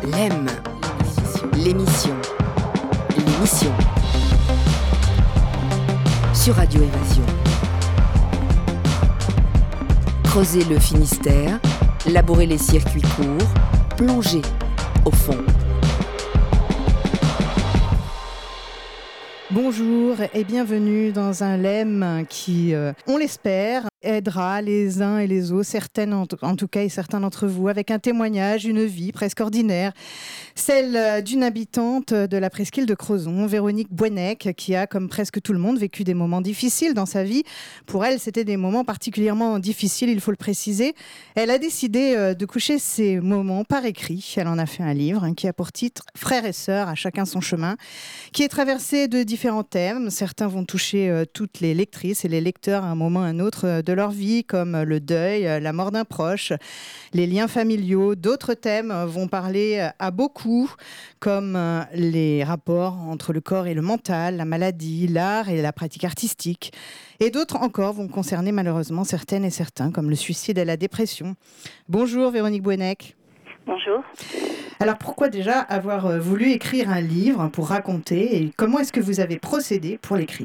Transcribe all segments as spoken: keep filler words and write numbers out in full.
L'E M, l'émission, l'émission, sur Radio Évasion. Creuser le Finistère, labourer les circuits courts, plonger au fond. Bonjour et bienvenue dans un L E M qui, euh, on l'espère, aidera les uns et les autres, certaines en, t- en tout cas et certains d'entre vous, avec un témoignage, une vie presque ordinaire, celle d'une habitante de la presqu'île de Crozon, Véronique Bouennec, qui a, comme presque tout le monde, vécu des moments difficiles dans sa vie. Pour elle, c'était des moments particulièrement difficiles, il faut le préciser. Elle a décidé euh, de coucher ces moments par écrit. Elle en a fait un livre hein, qui a pour titre « Frères et sœurs, à chacun son chemin », qui est traversé de différents thèmes. Certains vont toucher euh, toutes les lectrices et les lecteurs à un moment ou à un autre euh, de leur vie, comme le deuil, la mort d'un proche, les liens familiaux. D'autres thèmes vont parler à beaucoup, comme les rapports entre le corps et le mental, la maladie, l'art et la pratique artistique. Et d'autres encore vont concerner malheureusement certaines et certains, comme le suicide et la dépression. Bonjour Véronique Bouennec. Bonjour. Alors pourquoi déjà avoir voulu écrire un livre pour raconter et comment est-ce que vous avez procédé pour l'écrire ?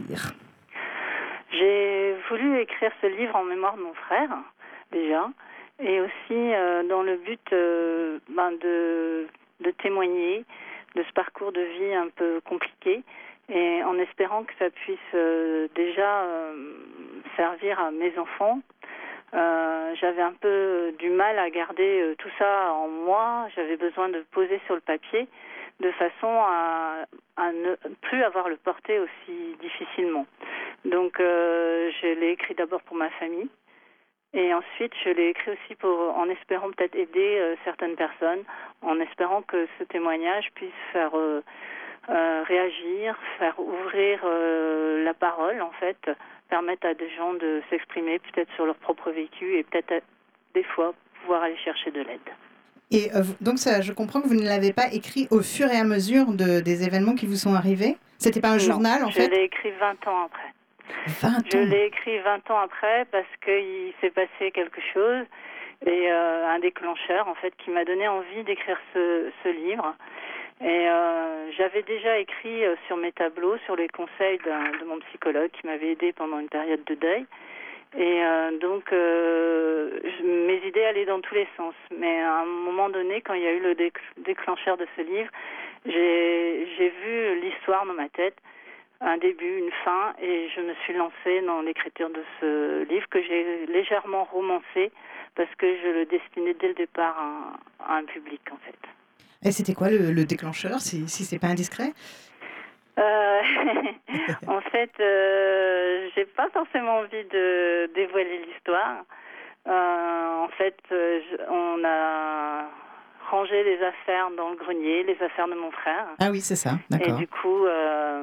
J'ai voulu écrire ce livre en mémoire de mon frère, déjà, et aussi euh, dans le but euh, ben de, de témoigner de ce parcours de vie un peu compliqué, et en espérant que ça puisse euh, déjà euh, servir à mes enfants. Euh, j'avais un peu du mal à garder euh, tout ça en moi, j'avais besoin de poser sur le papier, de façon à, à ne plus avoir le porter aussi difficilement. Donc euh, je l'ai écrit d'abord pour ma famille et ensuite je l'ai écrit aussi pour, en espérant peut-être aider euh, certaines personnes, en espérant que ce témoignage puisse faire euh, euh, réagir, faire ouvrir euh, la parole en fait, permettre à des gens de s'exprimer peut-être sur leur propre vécu et peut-être à, des fois pouvoir aller chercher de l'aide. Et euh, donc ça, je comprends que vous ne l'avez pas écrit au fur et à mesure de, des événements qui vous sont arrivés ? C'était pas un non, journal en je fait ? Je l'ai écrit vingt ans après. vingt ans. Je l'ai écrit vingt ans après parce qu'il s'est passé quelque chose et euh, un déclencheur en fait qui m'a donné envie d'écrire ce, ce livre. Et euh, j'avais déjà écrit euh, sur mes tableaux, sur les conseils d'un, de mon psychologue qui m'avait aidé pendant une période de deuil. Et euh, donc, euh, je, mes idées allaient dans tous les sens. Mais à un moment donné, quand il y a eu le déc- déclencheur de ce livre, j'ai, j'ai vu l'histoire dans ma tête, un début, une fin, et je me suis lancée dans l'écriture de ce livre que j'ai légèrement romancé parce que je le destinais dès le départ à, à un public, en fait. Et c'était quoi le, le déclencheur, si, si c'est pas indiscret ? Euh, en fait, euh, j'ai pas forcément envie de dévoiler l'histoire. Euh, en fait, euh, je, on a rangé les affaires dans le grenier, les affaires de mon frère. Ah oui, c'est ça, d'accord. Et du coup, euh,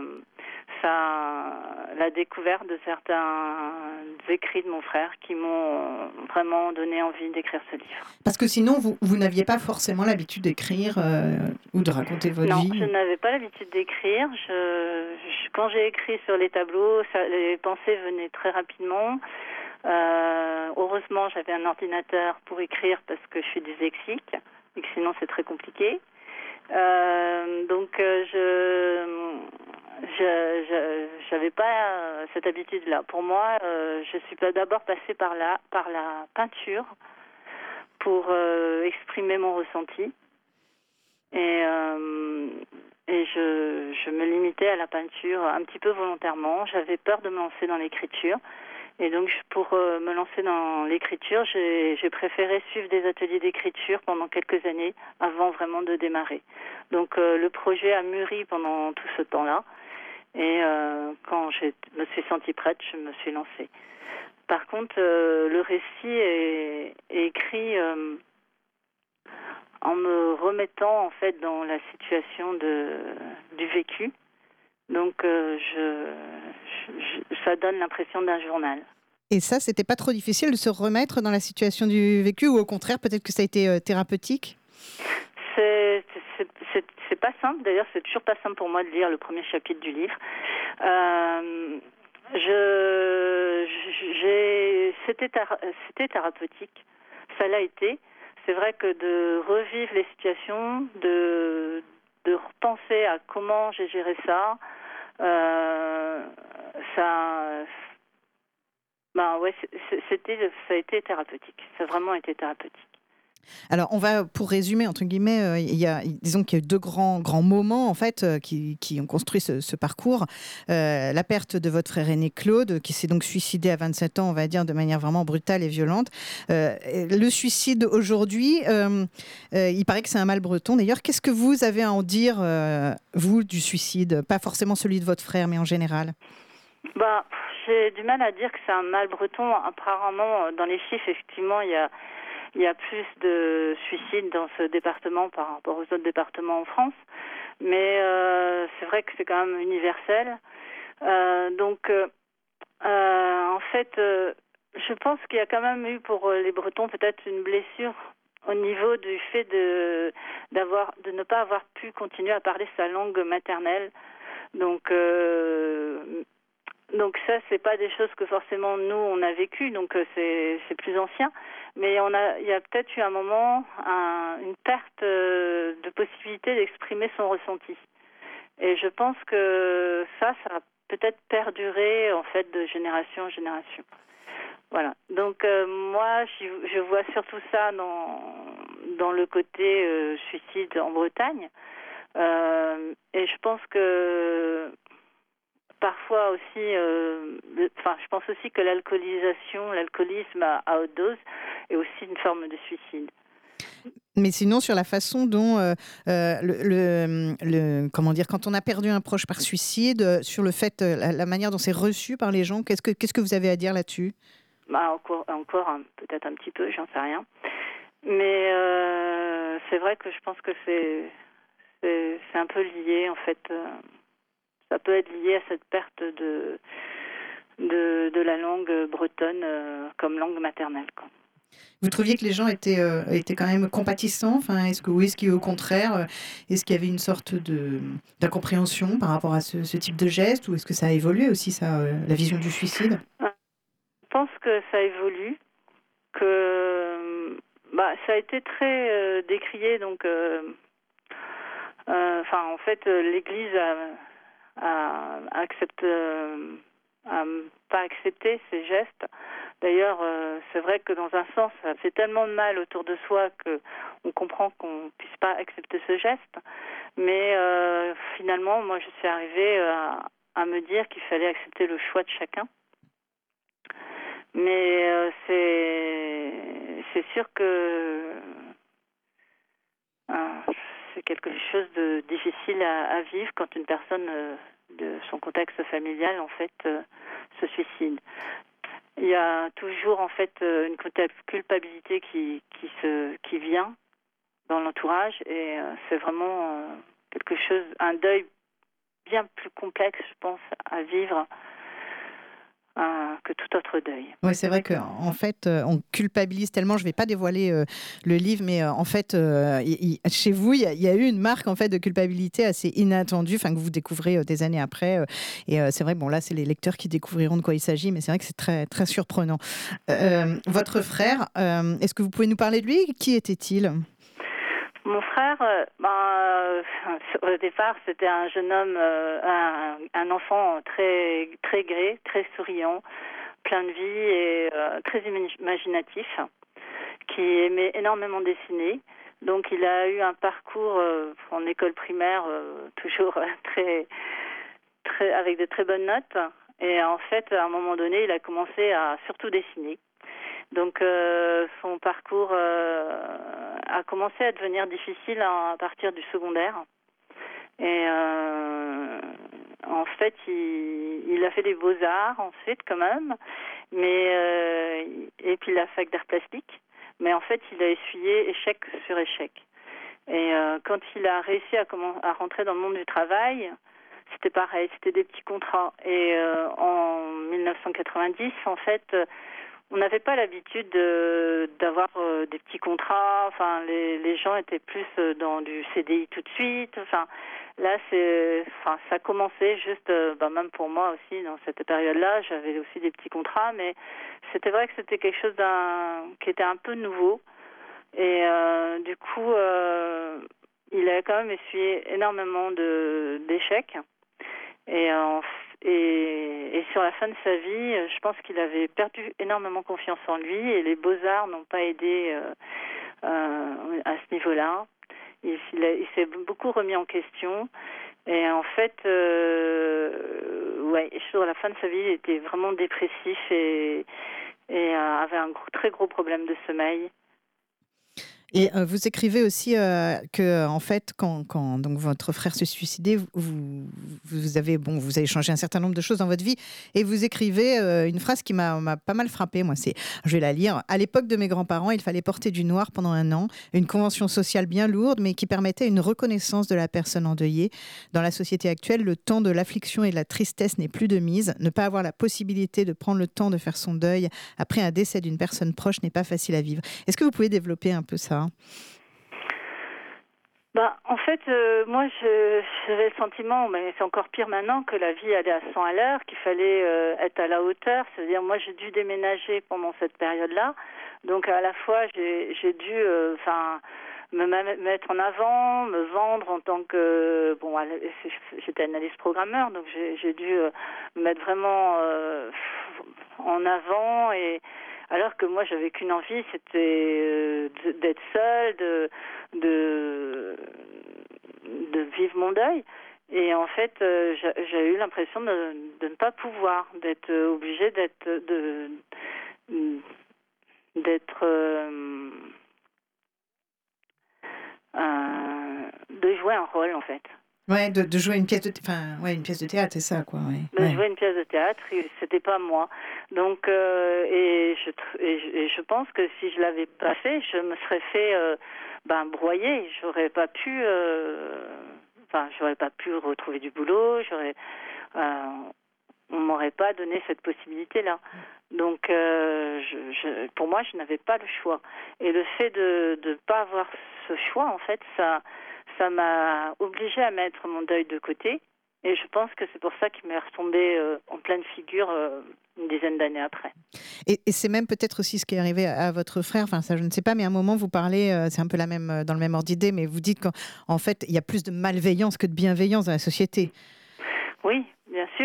ça, la découverte de certains écrits de mon frère qui m'ont vraiment donné envie d'écrire ce livre. Parce que sinon, vous, vous n'aviez pas forcément l'habitude d'écrire euh, ou de raconter votre non, vie. Non, je n'avais pas l'habitude d'écrire. Je, je, quand j'ai écrit sur les tableaux, ça, les pensées venaient très rapidement. Euh, heureusement, j'avais un ordinateur pour écrire parce que je suis dyslexique et que sinon c'est très compliqué. Euh, donc euh, je, je, je j'avais pas cette habitude-là. Pour moi, euh, je suis pas d'abord passée par là, par la peinture pour euh, exprimer mon ressenti. Et, euh, et je, je me limitais à la peinture un petit peu volontairement. J'avais peur de me lancer dans l'écriture. Et donc, pour euh, me lancer dans l'écriture, j'ai, j'ai préféré suivre des ateliers d'écriture pendant quelques années avant vraiment de démarrer. Donc, euh, le projet a mûri pendant tout ce temps-là. Et euh, quand je me suis sentie prête, je me suis lancée. Par contre, euh, le récit est, est écrit euh, en me remettant en fait dans la situation de, du vécu. Donc, euh, je, je, ça donne l'impression d'un journal. Et ça, c'était pas trop difficile de se remettre dans la situation du vécu ou au contraire, peut-être que ça a été euh, thérapeutique ? c'est, c'est, c'est, c'est pas simple. D'ailleurs, c'est toujours pas simple pour moi de lire le premier chapitre du livre. Euh, je, j'ai, c'était, c'était thérapeutique. Ça l'a été. c'est vrai que de revivre les situations, de, de repenser à comment j'ai géré ça, euh, ça, ben ouais, c'était, ça a été thérapeutique. Ça a vraiment été thérapeutique. Alors, on va, pour résumer, entre guillemets, euh, il y a, disons qu'il y a eu deux grands, grands moments, en fait, euh, qui, qui ont construit ce, ce parcours. Euh, la perte de votre frère aîné Claude, qui s'est donc suicidé à vingt-sept ans, on va dire, de manière vraiment brutale et violente. Euh, le suicide aujourd'hui, euh, euh, il paraît que c'est un mal breton. D'ailleurs, qu'est-ce que vous avez à en dire, euh, vous, du suicide? Pas forcément celui de votre frère, mais en général. Bah, j'ai du mal à dire que c'est un mal breton. Apparemment, dans les chiffres, effectivement, il y a Il y a plus de suicides dans ce département par rapport aux autres départements en France. Mais euh, c'est vrai que c'est quand même universel. Euh, donc, euh, euh, en fait, euh, je pense qu'il y a quand même eu pour les Bretons peut-être une blessure au niveau du fait de, d'avoir, de ne pas avoir pu continuer à parler sa langue maternelle. Donc, euh, donc ça, c'est pas des choses que forcément nous on a vécues, donc c'est, c'est plus ancien. Mais on a, il y a peut-être eu un moment un, une perte euh, de possibilité d'exprimer son ressenti. Et je pense que ça, ça a peut-être perduré en fait de génération en génération. Voilà. Donc euh, moi, je, je vois surtout ça dans dans le côté euh, suicide en Bretagne. Euh, et je pense que parfois aussi, euh, enfin, je pense aussi que l'alcoolisation, l'alcoolisme à, à haute dose est aussi une forme de suicide. Mais sinon, sur la façon dont, euh, euh, le, le, le, comment dire, quand on a perdu un proche par suicide, euh, sur le fait, euh, la, la manière dont c'est reçu par les gens, qu'est-ce que, qu'est-ce que vous avez à dire là-dessus? Bah, encore, encore un, peut-être un petit peu, j'en sais rien. Mais euh, c'est vrai que je pense que c'est, c'est, c'est un peu lié, en fait. Euh, ça peut être lié à cette perte de, de, de la langue bretonne euh, comme langue maternelle, quoi. Vous trouviez que les gens étaient, euh, étaient quand même compatissants? Enfin, est-ce que oui, est-ce qu'au contraire, euh, est-ce qu'il y avait une sorte de, d'incompréhension par rapport à ce, ce type de geste? Ou est-ce que ça a évolué aussi, ça, euh, la vision du suicide? Je pense que ça évolue, que bah, ça a été très euh, décrié, donc euh, euh, enfin, en fait, l'Église a, a, accepte, euh, a pas accepté ces gestes. D'ailleurs, euh, c'est vrai que dans un sens, ça fait tellement de mal autour de soi qu'on comprend qu'on ne puisse pas accepter ce geste. Mais euh, finalement, moi, je suis arrivée à, à me dire qu'il fallait accepter le choix de chacun. Mais euh, c'est, c'est sûr que euh, c'est quelque chose de difficile à, à vivre quand une personne euh, de son contexte familial, en fait, euh, se suicide. Il y a toujours en fait une culpabilité qui, qui, se, qui vient dans l'entourage et euh, c'est vraiment euh, quelque chose, un deuil bien plus complexe, je pense, à vivre euh, que tout autre deuil. Oui, c'est vrai qu'en fait, euh, on culpabilise tellement. Je ne vais pas dévoiler euh, le livre, mais euh, en fait, euh, y, y, chez vous, il y, y a eu une marque en fait de culpabilité assez inattendue, enfin que vous découvrez euh, des années après. Euh, et euh, c'est vrai, bon là, c'est les lecteurs qui découvriront de quoi il s'agit, mais c'est vrai que c'est très très surprenant. Euh, votre frère, euh, est-ce que vous pouvez nous parler de lui? Qui était-il? Mon frère, euh, ben, euh, au départ, c'était un jeune homme, euh, un, un enfant très très gai, très souriant, plein de vie et euh, très imaginatif, qui aimait énormément dessiner. Donc, il a eu un parcours euh, en école primaire euh, toujours très très avec de très bonnes notes. Et en fait, à un moment donné, il a commencé à surtout dessiner. Donc euh, son parcours euh, a commencé à devenir difficile à, à partir du secondaire. Et euh, en fait, il, il a fait des beaux-arts ensuite quand même, mais euh, et puis la fac d'art plastique. Mais en fait, il a essuyé échec sur échec. Et euh, quand il a réussi à, comment, à rentrer dans le monde du travail, c'était pareil, c'était des petits contrats. Et euh, en dix-neuf cent quatre-vingt-dix, en fait, on n'avait pas l'habitude de, d'avoir euh, des petits contrats. Enfin, les, les gens étaient plus dans du C D I tout de suite. Enfin, là, c'est, enfin, ça commençait juste, euh, bah, même pour moi aussi, dans cette période-là, j'avais aussi des petits contrats, mais c'était vrai que c'était quelque chose d'un, qui était un peu nouveau. Et euh, du coup, euh, il a quand même essuyé énormément de, d'échecs. Et, euh, et, et sur la fin de sa vie, je pense qu'il avait perdu énormément confiance en lui et les beaux-arts n'ont pas aidé euh, euh, à ce niveau-là. Il, il, a, il s'est beaucoup remis en question. Et en fait, euh, ouais, sur la fin de sa vie, il était vraiment dépressif et, et euh, avait un gros, très gros problème de sommeil. Et euh, vous écrivez aussi euh, que, en fait, quand, quand donc votre frère se suicidait, vous, vous avez bon, vous avez changé un certain nombre de choses dans votre vie, et vous écrivez euh, une phrase qui m'a, m'a pas mal frappée. Moi, c'est, je vais la lire. À l'époque de mes grands-parents, il fallait porter du noir pendant un an, une convention sociale bien lourde, mais qui permettait une reconnaissance de la personne endeuillée. Dans la société actuelle, le temps de l'affliction et de la tristesse n'est plus de mise. Ne pas avoir la possibilité de prendre le temps de faire son deuil après un décès d'une personne proche n'est pas facile à vivre. Est-ce que vous pouvez développer un peu ça? Bah, en fait, euh, moi, je, j'avais le sentiment, mais c'est encore pire maintenant, que la vie allait à cent à l'heure, qu'il fallait euh, être à la hauteur. C'est-à-dire, moi, j'ai dû déménager pendant cette période-là. Donc, à la fois, j'ai, j'ai dû, enfin, euh, me mettre en avant, me vendre en tant que, bon, j'étais analyste programmeur, donc j'ai, j'ai dû euh, me mettre vraiment euh, en avant et alors que moi, j'avais qu'une envie, c'était euh, d'être seule, de, de, de vivre mon deuil. Et en fait, euh, j'ai, j'ai eu l'impression de, de ne pas pouvoir, d'être obligée d'être, de, d'être, euh, euh, de jouer un rôle, en fait. Ouais, de, de jouer une pièce de, enfin, ouais, une pièce de théâtre, c'est ça, quoi. Ouais. De ouais. jouer une pièce de théâtre, c'était pas moi. Donc, euh, et, je, et, je, et je pense que si je l'avais pas fait, je me serais fait euh, ben, broyer. J'aurais pas pu, euh, enfin, j'aurais pas pu retrouver du boulot. J'aurais, euh, on m'aurait pas donné cette possibilité-là. Donc, euh, je, je, pour moi, je n'avais pas le choix. Et le fait de ne pas avoir ce choix, en fait, ça, ça m'a obligée à mettre mon deuil de côté. Et je pense que c'est pour ça qu'il m'est retombé euh, en pleine figure euh, une dizaine d'années après. Et, et c'est même peut-être aussi ce qui est arrivé à, à votre frère. Enfin, ça, je ne sais pas, mais à un moment, vous parlez, euh, c'est un peu la même, dans le même ordre d'idée, mais vous dites qu'en en fait, il y a plus de malveillance que de bienveillance dans la société. Oui, bien sûr.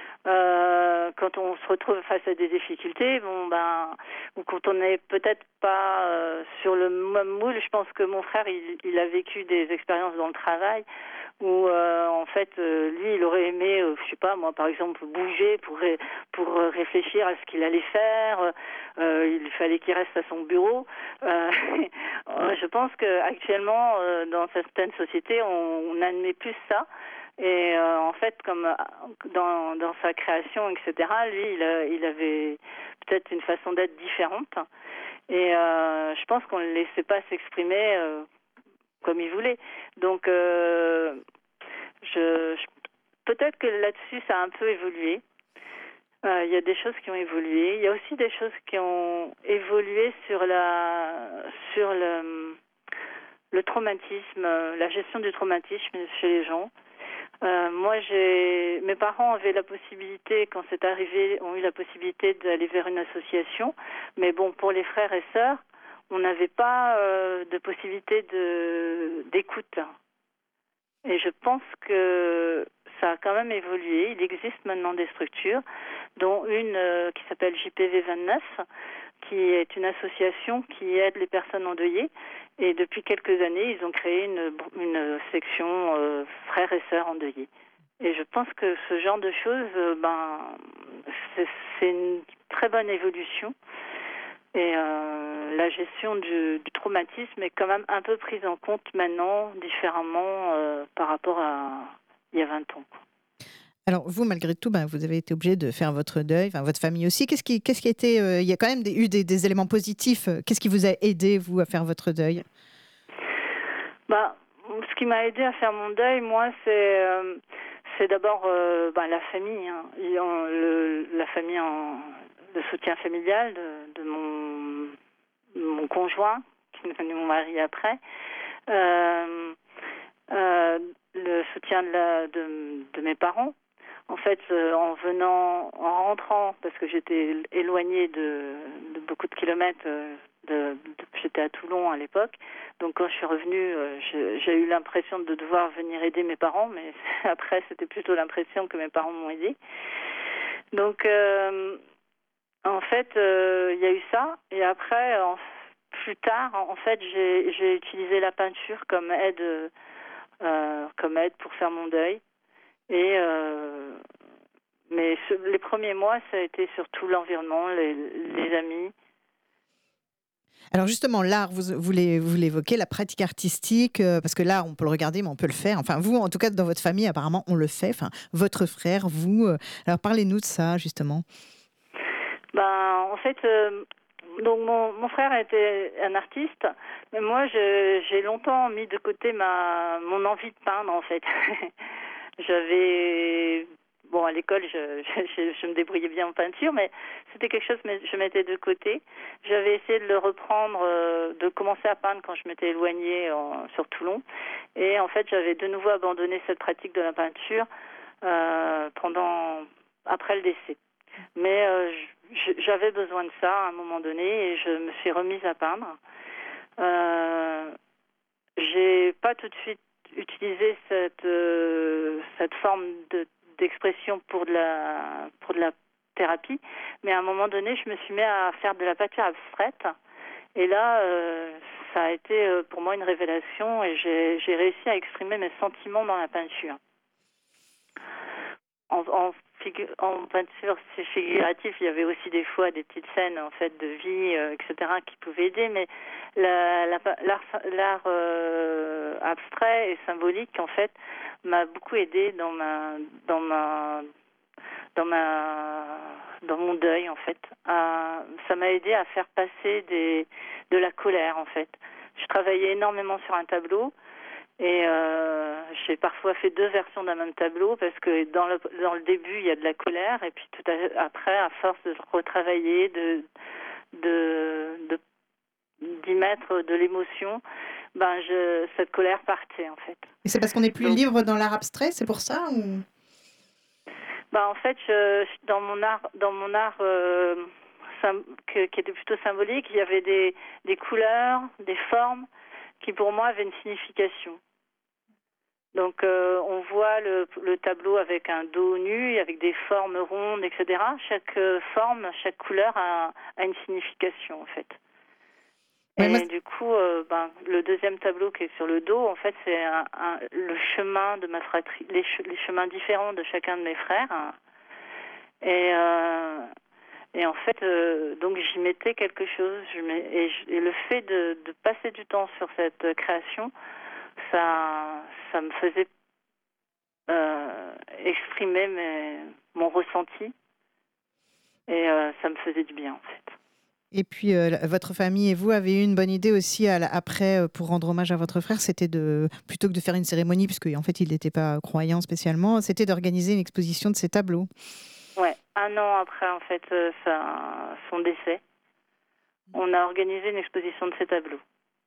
Euh, quand on se retrouve face à des difficultés, bon ben, ou quand on n'est peut-être pas euh, sur le même moule, je pense que mon frère, il, il a vécu des expériences dans le travail où euh, en fait, euh, lui, il aurait aimé, euh, je sais pas, moi, par exemple, bouger pour ré, pour réfléchir à ce qu'il allait faire. Euh, il fallait qu'il reste à son bureau. Euh, je pense que actuellement, euh, dans certaines sociétés, on, on admet plus ça. Et euh, en fait, comme dans, dans sa création, et cetera, lui, il, a, il avait peut-être une façon d'être différente. Et euh, je pense qu'on ne le laissait pas s'exprimer euh, comme il voulait. Donc, euh, je, je, peut-être que là-dessus, ça a un peu évolué. Euh, il y a des choses qui ont évolué. Il y a aussi des choses qui ont évolué sur la, sur le, le traumatisme, la gestion du traumatisme chez les gens. Euh, moi, j'ai, mes parents avaient la possibilité, quand c'est arrivé, ont eu la possibilité d'aller vers une association. Mais bon, pour les frères et sœurs, on n'avait pas euh, de possibilité de, d'écoute. Et je pense que ça a quand même évolué. Il existe maintenant des structures, dont une euh, qui s'appelle J P V vingt-neuf, qui est une association qui aide les personnes endeuillées. Et depuis quelques années, ils ont créé une, une section euh, frères et sœurs endeuillés. Et je pense que ce genre de choses, euh, ben, c'est, c'est une très bonne évolution. Et euh, la gestion du, du traumatisme est quand même un peu prise en compte maintenant, différemment euh, par rapport à il y a vingt ans. Alors vous, malgré tout, ben, vous avez été obligé de faire votre deuil, enfin, votre famille aussi. Qu'est-ce qui, qu'est-ce qui a été, euh, il y a quand même des, eu des, des éléments positifs. Qu'est-ce qui vous a aidé, vous, à faire votre deuil? Bah, ce qui m'a aidé à faire mon deuil, moi, c'est, euh, c'est d'abord euh, bah, la famille, hein. En, le, la famille, en, le soutien familial de, de mon, mon conjoint, qui est devenu mon mari après. Euh, euh, le soutien de, la, de, de mes parents. En fait, euh, en venant, en rentrant, parce que j'étais éloignée de, de beaucoup de kilomètres euh, de, de, j'étais à Toulon à l'époque. Donc quand je suis revenue, euh, je, j'ai eu l'impression de devoir venir aider mes parents, mais après c'était plutôt l'impression que mes parents m'ont aidée. Donc euh, en fait, euh, il y a eu ça. Et après, en, plus tard, en fait, j'ai, j'ai utilisé la peinture comme aide, euh, comme aide pour faire mon deuil. Et euh, mais ce, les premiers mois, ça a été surtout l'environnement, les, les amis. Alors justement, l'art, vous, vous, vous l'évoquez, la pratique artistique, euh, parce que l'art, on peut le regarder, mais on peut le faire. Enfin, vous, en tout cas, dans votre famille, apparemment, on le fait. Enfin, votre frère, vous. Euh, alors, parlez-nous de ça, justement. Ben, en fait, euh, donc mon, mon frère était un artiste, mais moi, je, j'ai longtemps mis de côté ma mon envie de peindre, en fait. J'avais... Bon, à l'école, je, je, je me débrouillais bien en peinture, mais c'était quelque chose que je mettais de côté. J'avais essayé de le reprendre, euh, de commencer à peindre quand je m'étais éloignée en, sur Toulon. Et en fait, j'avais de nouveau abandonné cette pratique de la peinture euh, pendant après le décès. Mais euh, je, j'avais besoin de ça à un moment donné et je me suis remise à peindre. Euh, j'ai pas tout de suite utilisé cette, euh, cette forme de d'expression pour de la pour de la thérapie, mais à un moment donné, je me suis mis à faire de la peinture abstraite, et là, euh, ça a été euh, pour moi une révélation, et j'ai, j'ai réussi à exprimer mes sentiments dans la peinture. En, en, figu- en peinture figurative, il y avait aussi des fois des petites scènes en fait de vie, euh, et cetera, qui pouvaient aider, mais la, la, l'art, l'art euh, abstrait et symbolique, en fait, m'a beaucoup aidé dans ma dans ma dans ma dans mon deuil, en fait. À, ça m'a aidé à faire passer des de la colère, en fait. Je travaillais énormément sur un tableau. Et euh, j'ai parfois fait deux versions d'un même tableau parce que dans le, dans le début, il y a de la colère, et puis tout à, après, à force de retravailler, de, de, de, d'y mettre de l'émotion, ben je, cette colère partait, en fait. Et c'est parce qu'on n'est plus Donc, libre dans l'art abstrait, c'est pour ça ou... ben en fait, je, dans mon art, dans mon art euh, sim, que, qui était plutôt symbolique, il y avait des, des couleurs, des formes qui pour moi avaient une signification. Donc euh, on voit le, le tableau avec un dos nu, avec des formes rondes, et cetera. Chaque euh, forme, chaque couleur a, a une signification, en fait. Ouais, et moi... du coup, euh, ben, le deuxième tableau qui est sur le dos, en fait, c'est un, un, le chemin de ma fratrie, les, che, les chemins différents de chacun de mes frères. Hein. Et, euh, et en fait, euh, donc j'y mettais quelque chose. Je mets, et, je, et le fait de, de passer du temps sur cette création, ça, ça me faisait euh, exprimer mes, mon ressenti, et euh, ça me faisait du bien, en fait. Et puis, euh, votre famille et vous avez eu une bonne idée aussi à, après, euh, pour rendre hommage à votre frère, c'était de, plutôt que de faire une cérémonie, puisque en fait, il n'était pas croyant spécialement, c'était d'organiser une exposition de ses tableaux. Ouais, un an après, en fait, euh, ça, son décès, on a organisé une exposition de ses tableaux.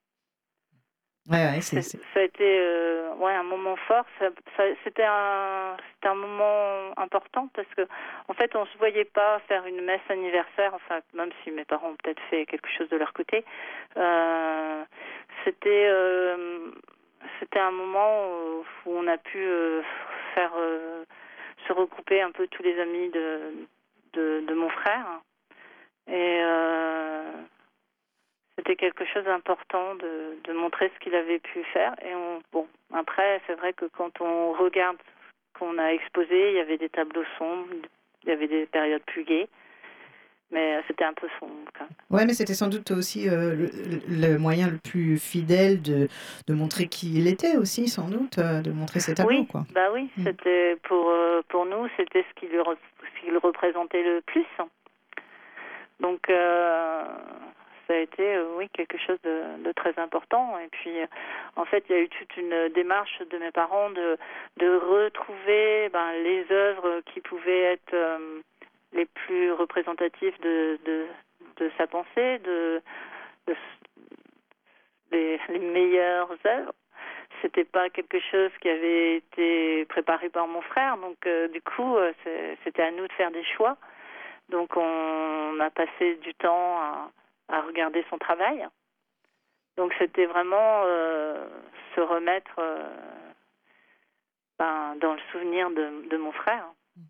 Ouais, ouais, c'est, c'est... Ça a été euh, ouais, un moment fort. Ça, ça, c'était, un, c'était un moment important parce que, en fait, on ne se voyait pas faire une messe anniversaire, enfin, même si mes parents ont peut-être fait quelque chose de leur côté. Euh, c'était, euh, c'était un moment où on a pu euh, faire euh, se regrouper un peu tous les amis de, de, de mon frère. Et euh, c'était quelque chose d'important de, de montrer ce qu'il avait pu faire. Et on, bon, après, c'est vrai que quand on regarde ce qu'on a exposé, il y avait des tableaux sombres, il y avait des périodes plus gaies, mais c'était un peu sombre. Oui, mais c'était sans doute aussi euh, le, le moyen le plus fidèle de, de montrer qui il était aussi, sans doute, euh, de montrer ses tableaux. Oui, quoi. Bah oui, mmh. C'était pour, euh, pour nous, c'était ce qui, lui re, ce qui le représentait le plus. Donc... Euh, ça a été, euh, oui, quelque chose de, de très important. Et puis, euh, en fait, il y a eu toute une démarche de mes parents de, de retrouver ben, les œuvres qui pouvaient être euh, les plus représentatives de, de, de sa pensée, de, de les, les meilleures œuvres. C'était pas quelque chose qui avait été préparé par mon frère, donc euh, du coup, euh, c'est, c'était à nous de faire des choix. Donc, on a passé du temps à à regarder son travail. Donc c'était vraiment euh, se remettre euh, ben, dans le souvenir de, de mon frère.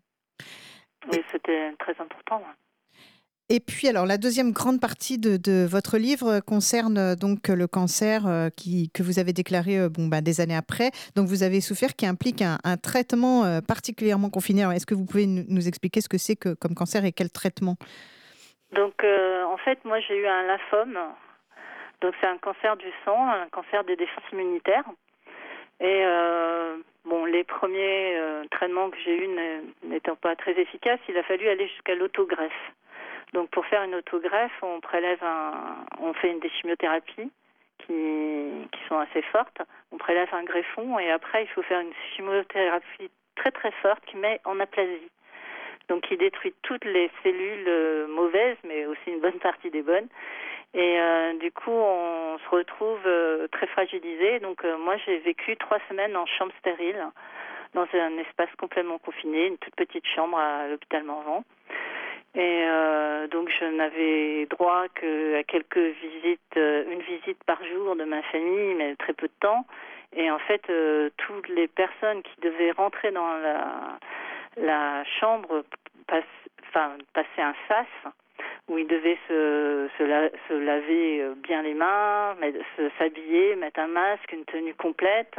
Et c'était très important. Ouais. Et puis, alors, la deuxième grande partie de, de votre livre concerne euh, donc le cancer euh, qui, que vous avez déclaré euh, bon, bah, des années après. Donc, vous avez souffert, qui implique un, un traitement euh, particulièrement confiné. Alors, est-ce que vous pouvez nous, nous expliquer ce que c'est que, comme cancer et quel traitement? Donc, euh, en fait, moi, j'ai eu un lymphome. Donc, c'est un cancer du sang, un cancer des défenses immunitaires. Et euh, bon, les premiers euh, traitements que j'ai eus n'étant pas très efficaces, il a fallu aller jusqu'à l'autogreffe. Donc pour faire une autogreffe, on prélève un, on fait une des chimiothérapies qui, qui sont assez fortes. On prélève un greffon et après il faut faire une chimiothérapie très très forte qui met en aplasie. Donc qui détruit toutes les cellules euh, mauvaises, mais aussi une bonne partie des bonnes. Et euh, du coup, on se retrouve euh, très fragilisé. Donc euh, moi, j'ai vécu trois semaines en chambre stérile, dans un espace complètement confiné, une toute petite chambre à l'hôpital Morvan. Et euh, donc je n'avais droit qu'à quelques visites, euh, une visite par jour de ma famille, mais très peu de temps. Et en fait, euh, toutes les personnes qui devaient rentrer dans la, la chambre passe, enfin, passaient un sas où ils devaient se, se, la, se laver bien les mains, mettre, se, s'habiller, mettre un masque, une tenue complète.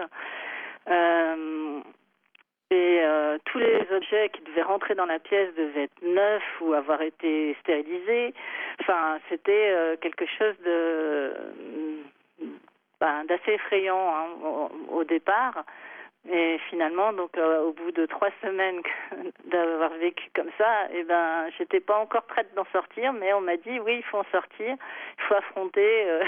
Euh, Et euh, tous les objets qui devaient rentrer dans la pièce devaient être neufs ou avoir été stérilisés. Enfin, c'était euh, quelque chose de ben, d'assez effrayant hein, au, au départ. Et finalement, donc, euh, au bout de trois semaines d'avoir vécu comme ça, eh ben, j'étais pas encore prête d'en sortir, mais on m'a dit oui, il faut en sortir, il faut affronter euh,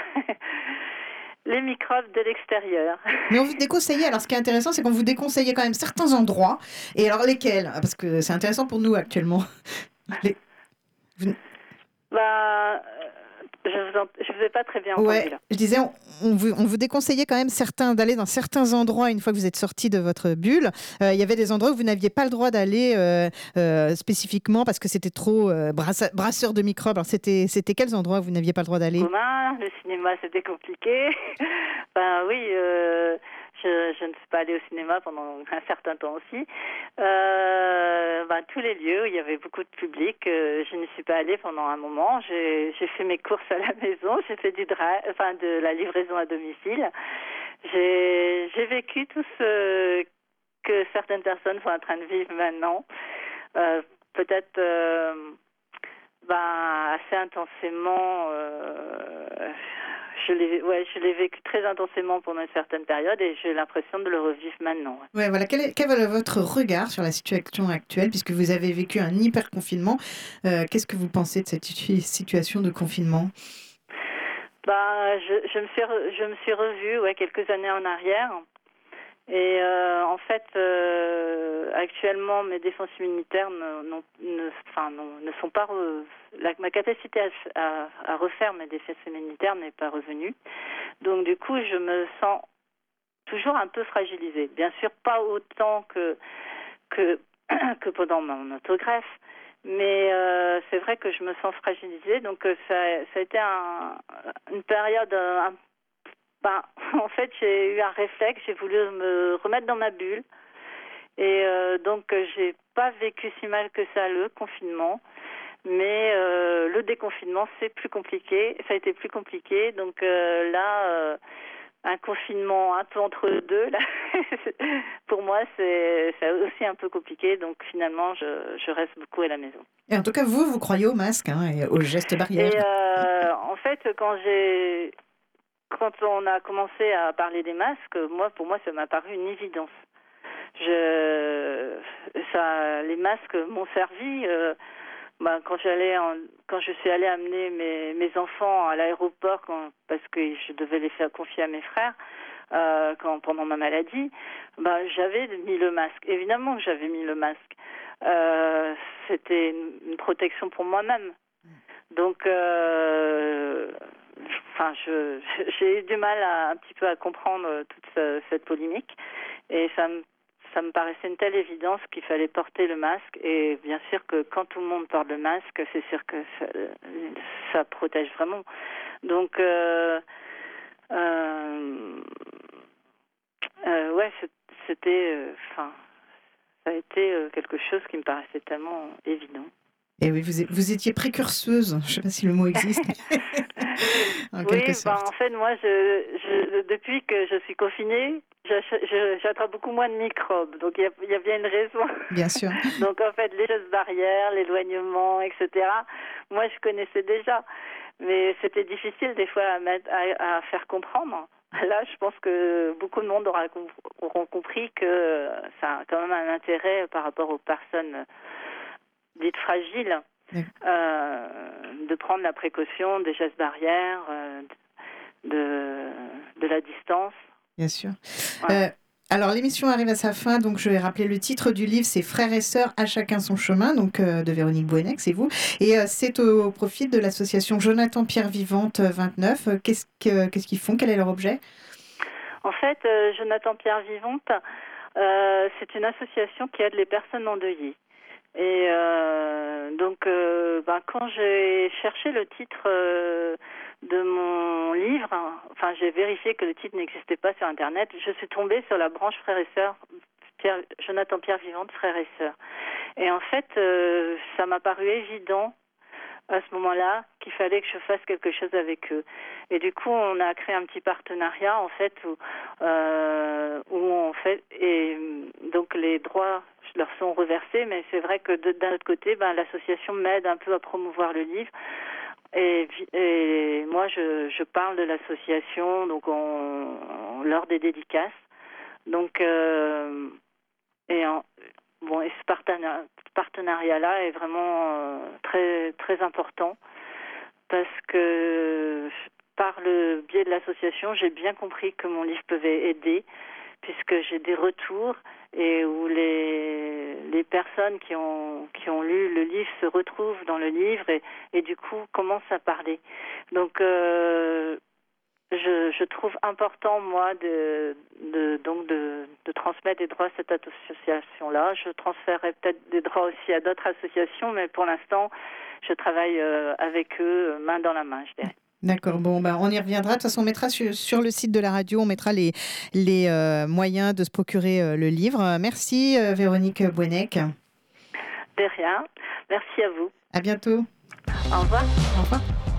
les microbes de l'extérieur. Mais on vous déconseillait. Alors, ce qui est intéressant, c'est qu'on vous déconseillait quand même certains endroits. Et alors, lesquels? Parce que c'est intéressant pour nous actuellement. Les... Vous... Bah, je vous, en... je vous ai pas très bien entendu ouais, là. Je disais, on, on, vous, on vous déconseillait quand même certains d'aller dans certains endroits une fois que vous êtes sorti de votre bulle. Euh, il y avait des endroits où vous n'aviez pas le droit d'aller euh, euh, spécifiquement parce que c'était trop euh, brasse... brasseur de microbes. Alors, c'était, c'était quels endroits où vous n'aviez pas le droit d'aller? Commun, le cinéma, c'était compliqué. Ben oui. Euh... Je, je ne suis pas allée au cinéma pendant un certain temps aussi. Euh, ben, tous les lieux où il y avait beaucoup de public, euh, je n'y suis pas allée pendant un moment. J'ai, j'ai fait mes courses à la maison, j'ai fait du dra- enfin, de la livraison à domicile. J'ai, j'ai vécu tout ce que certaines personnes sont en train de vivre maintenant. Euh, peut-être euh, ben, assez intensément... Euh, Je l'ai, ouais, je l'ai vécu très intensément pendant une certaine période et j'ai l'impression de le revivre maintenant. Ouais, ouais voilà. Quel est, quel est votre regard sur la situation actuelle, puisque vous avez vécu un hyper confinement? Euh, qu'est-ce que vous pensez de cette situation de confinement? Bah, je, je me suis, re, je me suis revue, ouais, quelques années en arrière. Et euh, en fait, euh, actuellement, mes défenses immunitaires ne, non, ne, enfin, non, ne sont pas... Re... La, ma capacité à, à, à refaire mes défenses immunitaires n'est pas revenue. Donc, du coup, je me sens toujours un peu fragilisée. Bien sûr, pas autant que, que, que pendant mon autogreffe, mais euh, c'est vrai que je me sens fragilisée. Donc, ça, ça a été un, une période un Ben, en fait, j'ai eu un réflexe, j'ai voulu me remettre dans ma bulle. Et euh, donc, j'ai pas vécu si mal que ça le confinement. Mais euh, le déconfinement, c'est plus compliqué. Ça a été plus compliqué. Donc euh, là, euh, un confinement un peu entre les deux, là, pour moi, c'est, c'est aussi un peu compliqué. Donc finalement, je, je reste beaucoup à la maison. Et en tout cas, vous, vous croyez au masque hein, et aux gestes barrières. Et euh, en fait, quand j'ai... Quand on a commencé à parler des masques, moi, pour moi, ça m'a paru une évidence. Je, ça, les masques m'ont servi. Euh, ben, quand j'allais, en, quand je suis allée amener mes, mes enfants à l'aéroport, quand, parce que je devais les faire confier à mes frères, euh, quand, pendant ma maladie, ben, j'avais mis le masque. Évidemment que j'avais mis le masque. Euh, c'était une, une protection pour moi-même. Donc, euh, enfin, je, j'ai eu du mal à, un petit peu à comprendre toute ce, cette polémique, et ça me, ça me paraissait une telle évidence qu'il fallait porter le masque. Et bien sûr que quand tout le monde porte le masque, c'est sûr que ça, ça protège vraiment. Donc, euh, euh, euh, ouais, c'était, enfin, euh, ça a été euh, quelque chose qui me paraissait tellement évident. Et oui, vous, vous étiez précurseuse, je ne sais pas si le mot existe. en oui, quelque ben, sorte. en fait, moi, je, je, depuis que je suis confinée, j'attrape beaucoup moins de microbes. Donc, il y, y a bien une raison. Bien sûr. Donc, en fait, les gestes barrières, l'éloignement, et cetera, moi, je connaissais déjà. Mais c'était difficile, des fois, à, mettre, à, à faire comprendre. Là, je pense que beaucoup de monde aura, auront compris que ça a quand même un intérêt par rapport aux personnes dites fragiles, euh, de prendre la précaution des gestes barrières, euh, de, de la distance. Bien sûr. Ouais. Euh, alors, l'émission arrive à sa fin, donc je vais rappeler le titre du livre, c'est « Frères et sœurs, à chacun son chemin », donc euh, de Véronique Bouennec, c'est vous. Et euh, c'est au, au profit de l'association Jonathan Pierre Vivante vingt-neuf. Euh, qu'est-ce, que, qu'est-ce qu'ils font ? Quel est leur objet ? En fait, euh, Jonathan Pierre Vivante, euh, c'est une association qui aide les personnes endeuillées. Et euh, donc, euh, ben, quand j'ai cherché le titre euh, de mon livre, hein, enfin, j'ai vérifié que le titre n'existait pas sur Internet, je suis tombée sur la branche Frères et Sœurs, Pierre, Jonathan Pierre Vivante, Frères et Sœurs. Et en fait, euh, ça m'a paru évident à ce moment-là qu'il fallait que je fasse quelque chose avec eux. Et du coup, on a créé un petit partenariat, en fait, où, euh, où on fait... Et donc, les droits leur sont reversés, mais c'est vrai que de, d'un autre côté, ben, l'association m'aide un peu à promouvoir le livre. Et, et moi, je, je parle de l'association donc on, on, lors des dédicaces. Donc, euh, et en, bon, et ce partenariat, partenariat-là est vraiment euh, très très important parce que par le biais de l'association, j'ai bien compris que mon livre pouvait aider, puisque j'ai des retours et où les, les personnes qui ont, qui ont lu le livre se retrouvent dans le livre et, et du coup commencent à parler. Donc, euh, je, je trouve important, moi, de, de, donc de, de transmettre des droits à cette association-là. Je transférerai peut-être des droits aussi à d'autres associations, mais pour l'instant, je travaille euh, avec eux main dans la main, je dirais. D'accord, bon, ben, on y reviendra. De toute façon, on mettra sur, sur le site de la radio, on mettra les, les euh, moyens de se procurer euh, le livre. Merci euh, Véronique Bouennec. De rien. Merci à vous. À bientôt. Au revoir. Au revoir.